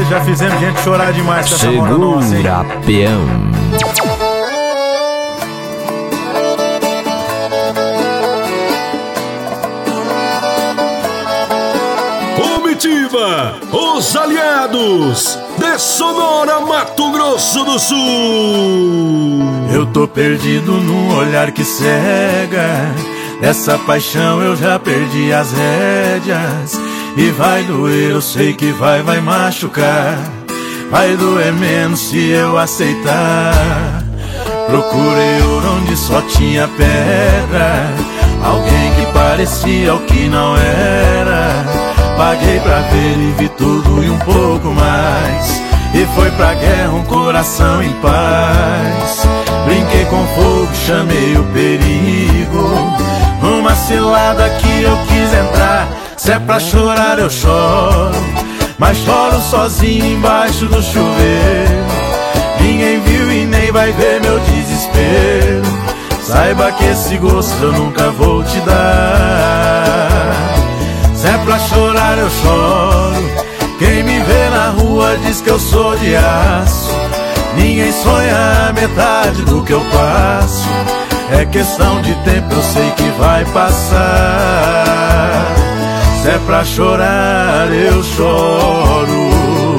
já fizemos gente chorar demais com essa moda nossa, hein? Segura, peão. Comitiva, os aliados de Sonora, Mato Grosso do Sul. Eu tô perdido num olhar que cega. Dessa paixão eu já perdi as rédeas. E vai doer, eu sei que vai machucar. Vai doer menos se eu aceitar. Procurei ouro onde só tinha pedra. Alguém que parecia o que não era. Paguei pra ver e vi tudo e um pouco mais. E foi pra guerra um coração em paz. Brinquei com fogo, chamei o perigo. Numa cilada que eu quis entrar. Se é pra chorar eu choro, mas choro sozinho embaixo do chuveiro. Ninguém viu e nem vai ver meu desespero. Saiba que esse gosto eu nunca vou te dar. Se é pra chorar eu choro. Quem me vê na rua diz que eu sou de aço. Ninguém sonha a metade do que eu passo. É questão de tempo, eu sei que vai passar. Se é pra chorar eu choro.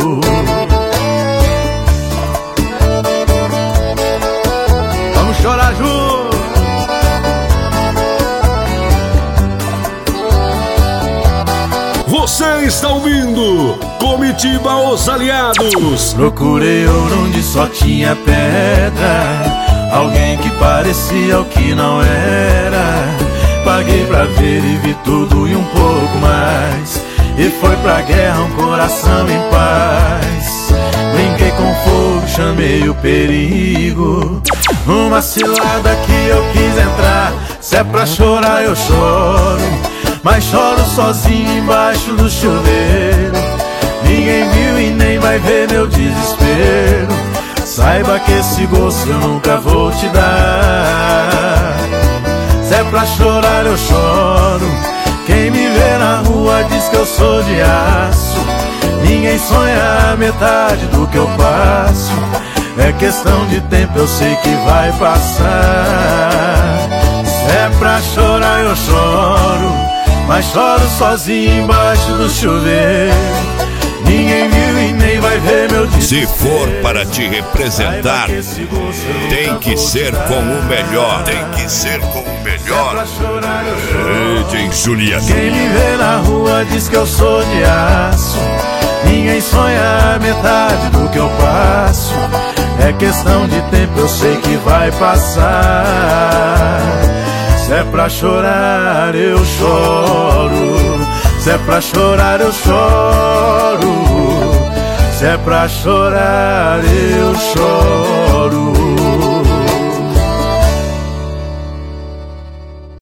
Vamos chorar juntos. Você está ouvindo Comitiva, os aliados. Procurei ouro onde só tinha pedra. Alguém que parecia o que não era. Paguei pra ver e vi tudo e um pouco mais. E foi pra guerra um coração em paz. Brinquei com fogo, chamei o perigo. Numa cilada que eu quis entrar. Se é pra chorar eu choro, mas choro sozinho embaixo do chuveiro. Ninguém viu e nem vai ver meu desespero. Saiba que esse gosto eu nunca vou te dar. Se é pra chorar eu choro. Quem me vê na rua diz que eu sou de aço. Ninguém sonha a metade do que eu passo. É questão de tempo, eu sei que vai passar. Se é pra chorar eu choro, mas choro sozinho embaixo do chuveiro. Ninguém viu e nem vai ver meu desespero. Se for para te representar, tem que ser com o melhor. Tem que ser com o melhor. Rede Juliana. Quem me vê na rua diz que eu sou de aço. Ninguém sonha a metade do que eu passo. É questão de tempo, eu sei que vai passar. Se é pra chorar eu choro. Se é pra chorar eu choro. Se é pra chorar eu choro.